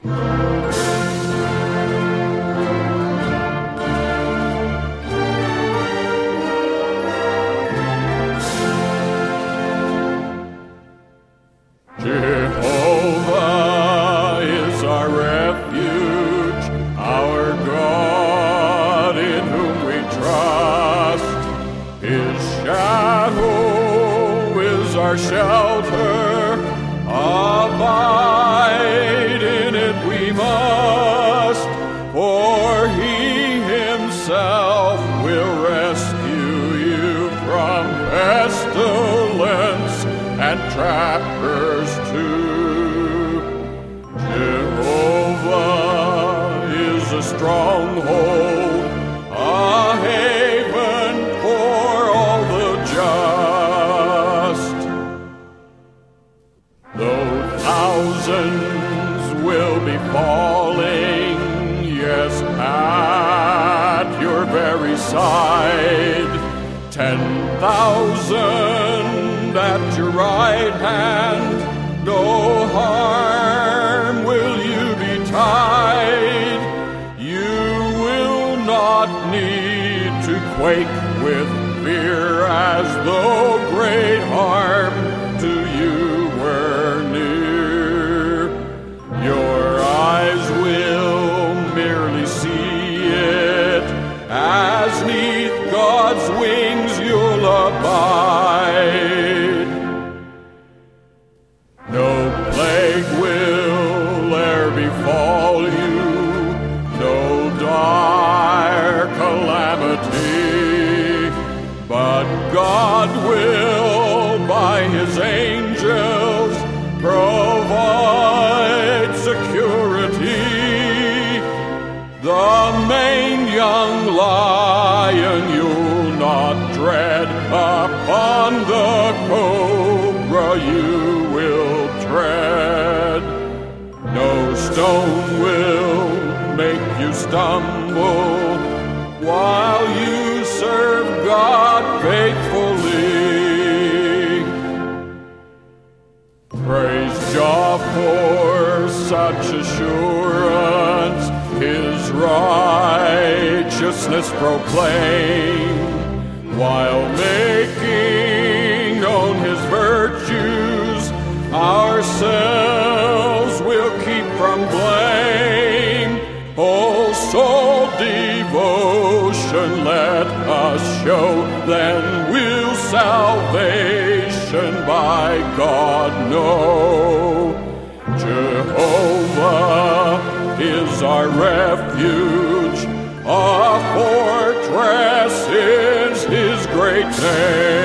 Jehovah is our refuge, our God in whom we trust. His shadow is our shelter, abide in it we must, for He Himself will rescue you from pestilence and trappers too. Jehovah is a stronghold, a haven for all the just. Though thousands will be falling, yes, at your very side, 10,000 at your right hand, no harm will you be tied. You will not need to quake with fear, as though great harm to you were near. Your eyes will merely see it, as 'neath God's wings you'll abide. No plague will e'er befall you, no dire calamity, but God will by His angels provide security. The main young lion you'll not dread, upon the cobra you will tread. No stone will make you stumble while you serve God faithfully. Praise Jah for such assurance, His righteousness proclaim, while making known His virtues, ourselves will keep from blame. Oh, soul devotion let us show, then will salvation by God know. Jehovah is our refuge, a fortress is His great name.